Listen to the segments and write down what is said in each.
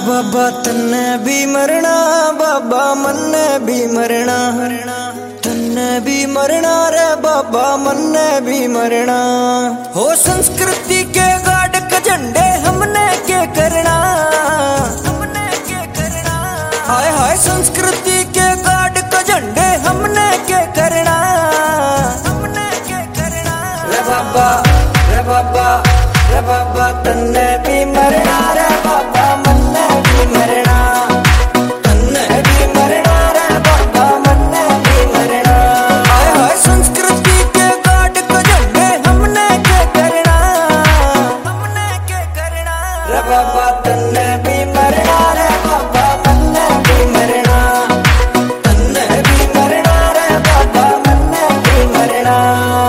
बाबा तन्ने भी मरना, बाबा मन्ने भी मरना, तन्ने भी मरना रे बाबा मन्ने भी मरना। हो संस्कृति के गाड़ के झंडे हमने के करना, हमने के करना। हाय हाय संस्कृति के गाड़ के झंडे हमने के करना, हमने के करना। रे बाबा रे बाबा रे बाबा तन्ने भी मरना रे बाबा मन्ने भी मरना, तन्ने भी मरना रे बाबा मन्ने भी मरना। हाय हाय संस्कृति के गाड़ को झंडे हमने के करना, हमने के करना। रे बाबा तन्ने भी मरना रे बाबा मन्ने भी मरना, तन्ने भी मरना रे बाबा मन्ने भी मरना।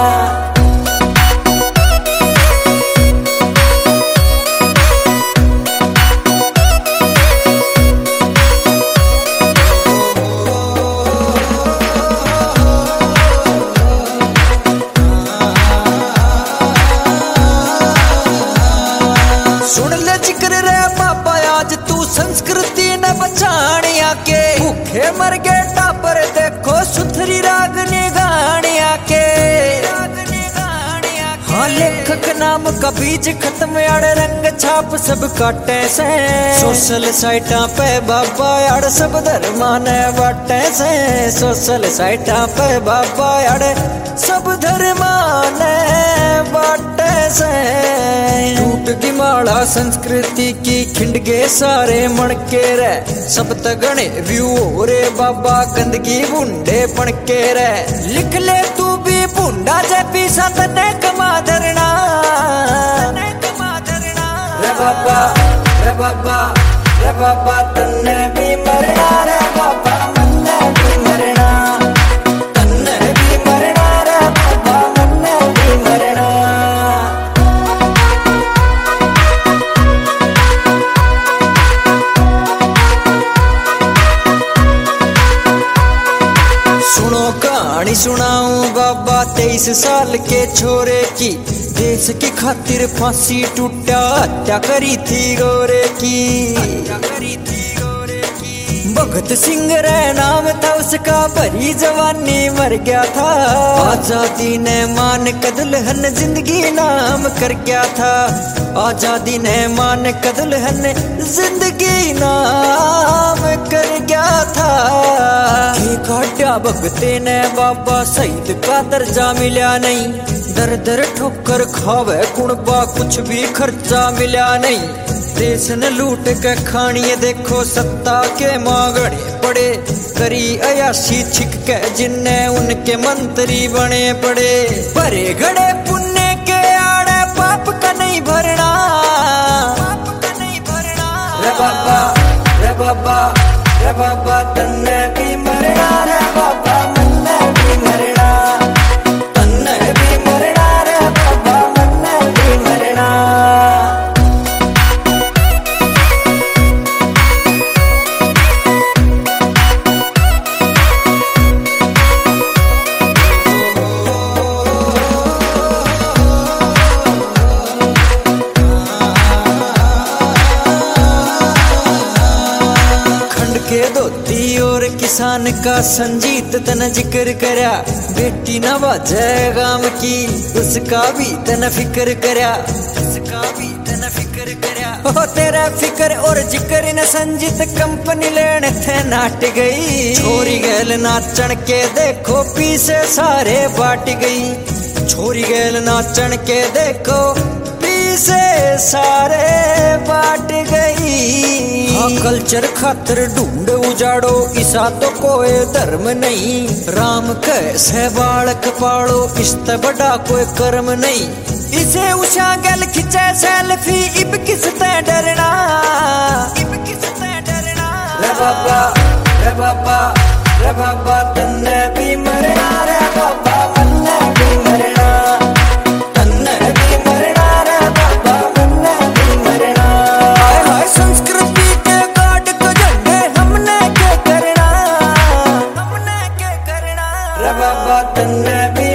सुन ले जिक्र रे बाबा आज तू संस्कृति न बचानिया के, भूखे मर गए टापर देखो सुथरी रागनी गानिया के। हाँ लेखक नाम का बीज खत्म यार रंग छाप सब काटे से, सोशल साइटा पे बाबा यार सब धर्मा ने बाटे से, सोशल साइटा पे बाबा यार सब धर्मा ने बाटे से। टूट की माला संस्कृति की खिंड के सारे मणके रे, सब तगणे व्यू हो रे बाबा गंदगी बुंडे पणके रे। लिख ले तू भी बुंडा जे पीसा तने कमा धरना, रे बाबा रे बाबा रे बाबा तन्ने भी मरना रे बाबा मन्ने भी मरना, तन्ने भी मरना रे बाबा मन्ने भी मरना। सुनो कहानी सुनाऊं बाबा 23 साल के छोरे की, देश की खातिर फांसी टूटा हत्या करी थी गोरे की, हत्या करी थी गोरे की। भगत सिंह रे नाम था उसका, भरी जवानी मर गया था, आजादी ने मान का दुल्हन जिंदगी नाम कर गया था, आजादी ने मान का दुल्हन जिंदगी नाम कर गया था। काटा भगते ने बाबा शहीद का दर्जा मिला नहीं, दर दर ठोकर खावे कुणबा कुछ भी खर्चा मिला नहीं। देश ने लूट के खानिए देखो सत्ता के मांगने पड़े, करी अयाशी छिक के जिन्ने उनके मंत्री बने पड़े। भरे घड़े पुण्य के आड़े पाप का नहीं भरना, पाप का नहीं भरना। रे बाबा रे बाबा रे बाबा तन्ने भी मरना रे बाबा मन्ने भी मरना, तन्ने भी मरना रे बाबा मन्ने भी मरना। के धोती और किसान का संजीत तन जिक्र करया, बेटी न बाजे गाम की उसका भी तन फिक्र करया, उसका भी तन फिक्र करया। हो तेरा फिक्र और जिक्र न संजीत कंपनी लेने थे नाट गई, छोरी गैल नाचन के देखो पीछे सारे बाट गई, छोरी गैल नाचन के देखो से सारे बाट गई। हाँ कल्चर खातिर ढूंढ उजाड़ो ईसा तो कोई धर्म नहीं, राम कैसे बालक पाड़ो इससे बड़ा कोई कर्म नहीं। इसे उषा गल खिंचे सेल्फी इब किस ते डरना, इब किस ते डरना। रे बाबा रे बाबा रे बाबा तन्ने भी मरना रे बाबा मन्ने भी मरना, संस्कृति के गाड़ को झंडे हमने के करना, हमने के करना। रे बाबा तन्ने भी